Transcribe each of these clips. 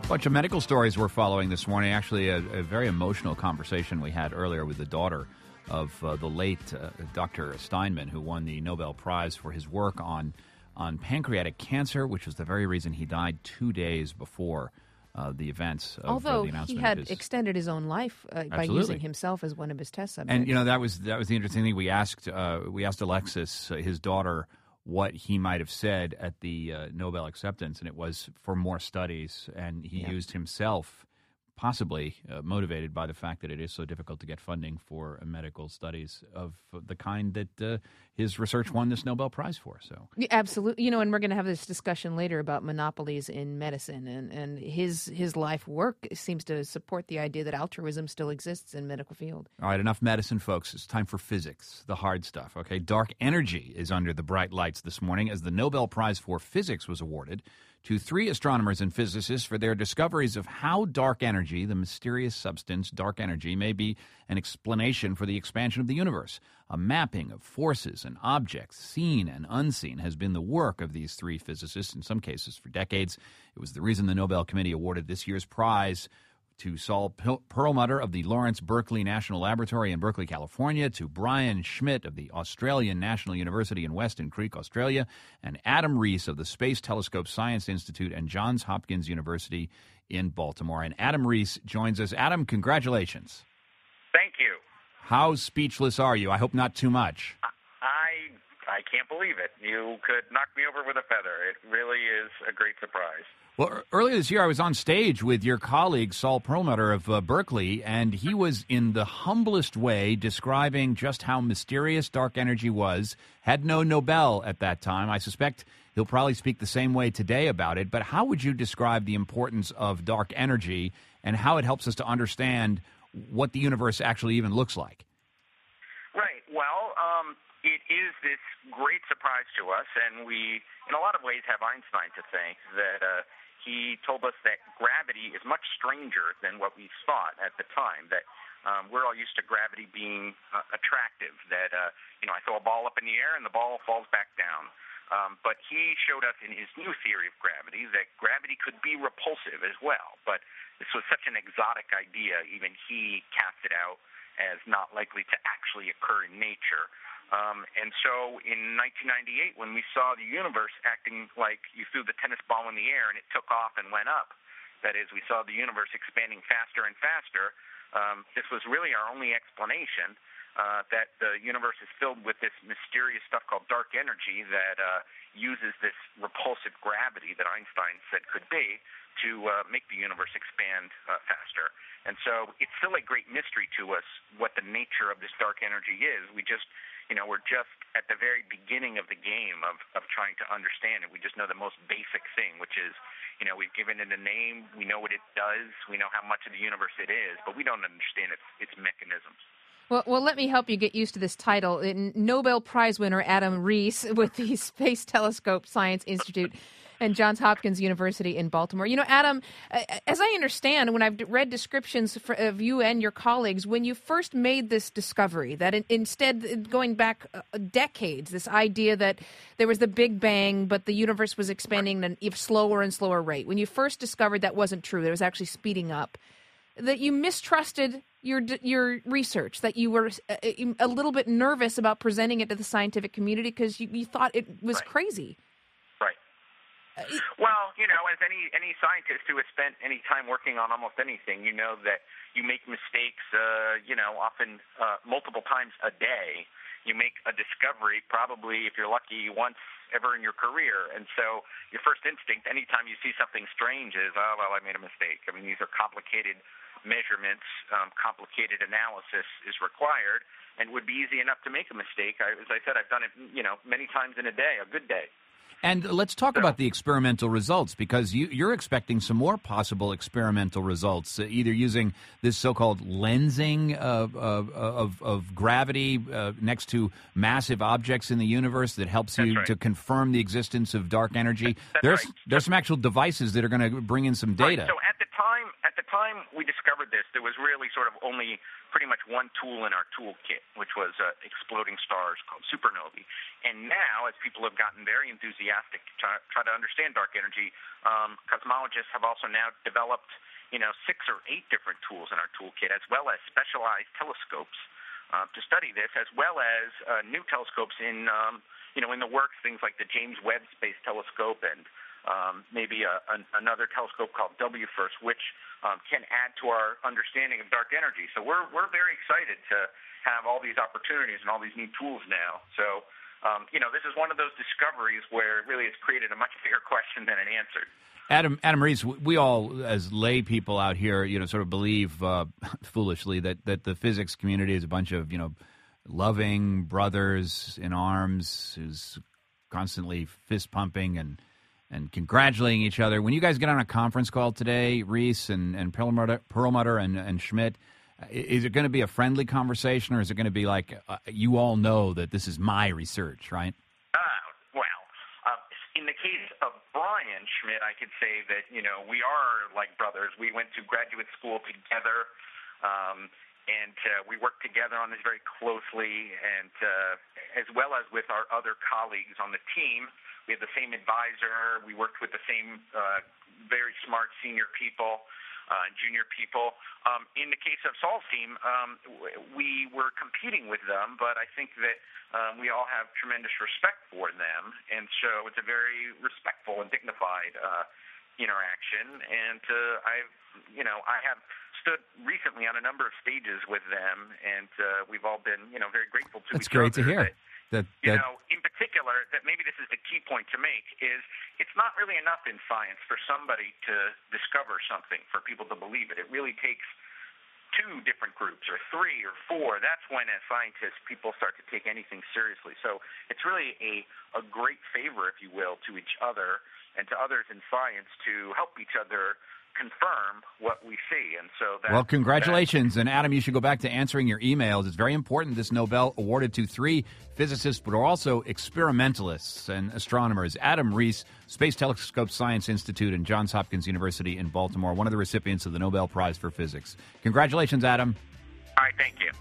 Bunch of medical stories we're following this morning. Actually, a very emotional conversation we had earlier with the daughter of the late Dr. Steinman, who won the Nobel Prize for his work on pancreatic cancer, which was the very reason he died 2 days before the events of the announcement. Although he had extended his own life by using himself as one of his test subjects. And that was the interesting thing. We asked Alexis, his daughter, what he might have said at the Nobel acceptance, and it was for more studies, and he used himself, possibly motivated by the fact that it is so difficult to get funding for medical studies of the kind that his research won this Nobel Prize for. So absolutely, and we're going to have this discussion later about monopolies in medicine, and his life work seems to support the idea that altruism still exists in medical field. All right, enough medicine, folks. It's time for physics, the hard stuff. Okay, dark energy is under the bright lights this morning as the Nobel Prize for Physics was awarded to 3 astronomers and physicists for their discoveries of how dark energy, the mysterious substance dark energy, may be an explanation for the expansion of the universe. A mapping of forces and objects, seen and unseen, has been the work of these 3 physicists, in some cases for decades. It was the reason the Nobel Committee awarded this year's prize to Saul Perlmutter of the Lawrence Berkeley National Laboratory in Berkeley, California, to Brian Schmidt of the Australian National University in Weston Creek, Australia, and Adam Rees of the Space Telescope Science Institute and Johns Hopkins University in Baltimore. And Adam Rees joins us. Adam, congratulations. Thank you. How speechless are you? I hope not too much. I can't believe it. You could knock me over with a feather. It really is a great surprise. Well, earlier this year, I was on stage with your colleague, Saul Perlmutter of Berkeley, and he was in the humblest way describing just how mysterious dark energy was. Had no Nobel at that time. I suspect he'll probably speak the same way today about it. But how would you describe the importance of dark energy and how it helps us to understand what the universe actually even looks like? Right. Well, it is this great surprise to us, and we, in a lot of ways, have Einstein to thank that he told us that gravity is much stranger than what we thought at the time, that we're all used to gravity being attractive, that, I throw a ball up in the air and the ball falls back down. But he showed us in his new theory of gravity that gravity could be repulsive as well. But this was such an exotic idea, even he cast it out as not likely to actually occur in nature. And so in 1998, when we saw the universe acting like you threw the tennis ball in the air and it took off and went up, that is, we saw the universe expanding faster and faster, this was really our only explanation that the universe is filled with this mysterious stuff called dark energy that uses this repulsive gravity that Einstein said could be to make the universe expand faster. And so it's still a great mystery to us what the nature of this dark energy is. We just, we're just at the very beginning of the game of trying to understand it. We just know the most basic thing, which is, we've given it a name, we know what it does, we know how much of the universe it is, but we don't understand its mechanisms. Well, let me help you get used to this title. Nobel Prize winner Adam Rees with the Space Telescope Science Institute and Johns Hopkins University in Baltimore. Adam, as I understand, when I've read descriptions of you and your colleagues, when you first made this discovery, that instead, going back decades, this idea that there was the Big Bang, but the universe was expanding at a slower and slower rate. When you first discovered that wasn't true, that it was actually speeding up, that you mistrusted your research, that you were a little bit nervous about presenting it to the scientific community because you thought it was crazy. Right. Well, as any scientist who has spent any time working on almost anything, you know that you make mistakes, often multiple times a day. You make a discovery probably, if you're lucky, once ever in your career. And so your first instinct, anytime you see something strange, is, I made a mistake. I mean, these are complicated measurements, complicated analysis is required, and it would be easy enough to make a mistake. As I said, I've done it, many times in a day, a good day. And let's talk about the experimental results, because you're expecting some more possible experimental results, either using this so-called lensing of gravity next to massive objects in the universe that helps you to confirm the existence of dark energy. There's some actual devices that are going to bring in some data. Right. So at the time time we discovered this, there was really sort of only pretty much one tool in our toolkit, which was exploding stars called supernovae. And now, as people have gotten very enthusiastic to try to understand dark energy, cosmologists have also now developed 6 or 8 different tools in our toolkit, as well as specialized telescopes to study this, as well as new telescopes in the works, things like the James Webb Space Telescope and maybe another telescope called WFIRST, which can add to our understanding of dark energy. So we're very excited to have all these opportunities and all these new tools now. So, this is one of those discoveries where really it's created a much bigger question than it answered. Adam Rees, we all, as lay people out here, sort of believe foolishly that the physics community is a bunch of, loving brothers in arms who's constantly fist pumping and congratulating each other. When you guys get on a conference call today, Rees and Perlmutter and Schmidt, is it going to be a friendly conversation, or is it going to be like, you all know that this is my research, right? In the case of Brian Schmidt, I could say that, we are like brothers. We went to graduate school together, and we worked together on this very closely, and as well as with our other colleagues on the team. We had the same advisor. We worked with the same very smart senior people, junior people. In the case of Saul's team, we were competing with them, but I think that we all have tremendous respect for them, and so it's a very respectful and dignified interaction. And I have stood recently on a number of stages with them, and we've all been very grateful to That's each other. That's great to hear. In particular, that maybe this is the key point to make, is it's not really enough in science for somebody to discover something, for people to believe it. It really takes 2 different groups, or 3 or 4. That's when, as scientists, people start to take anything seriously. So it's really a great favor, if you will, to each other and to others in science to help each other confirm what we see. And so well, congratulations. And Adam, you should go back to answering your emails. It's very important. This Nobel awarded to 3 physicists, but also experimentalists and astronomers. Adam Rees, Space Telescope Science Institute and Johns Hopkins University in Baltimore, one of the recipients of the Nobel Prize for Physics. Congratulations, Adam. All right, thank you.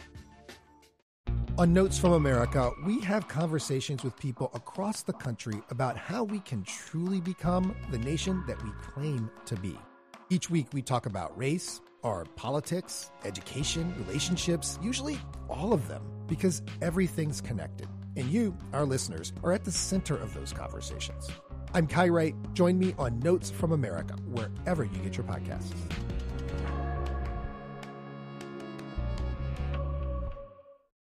On Notes from America, we have conversations with people across the country about how we can truly become the nation that we claim to be. Each week, we talk about race, our politics, education, relationships, usually all of them, because everything's connected. And you, our listeners, are at the center of those conversations. I'm Kai Wright. Join me on Notes from America, wherever you get your podcasts.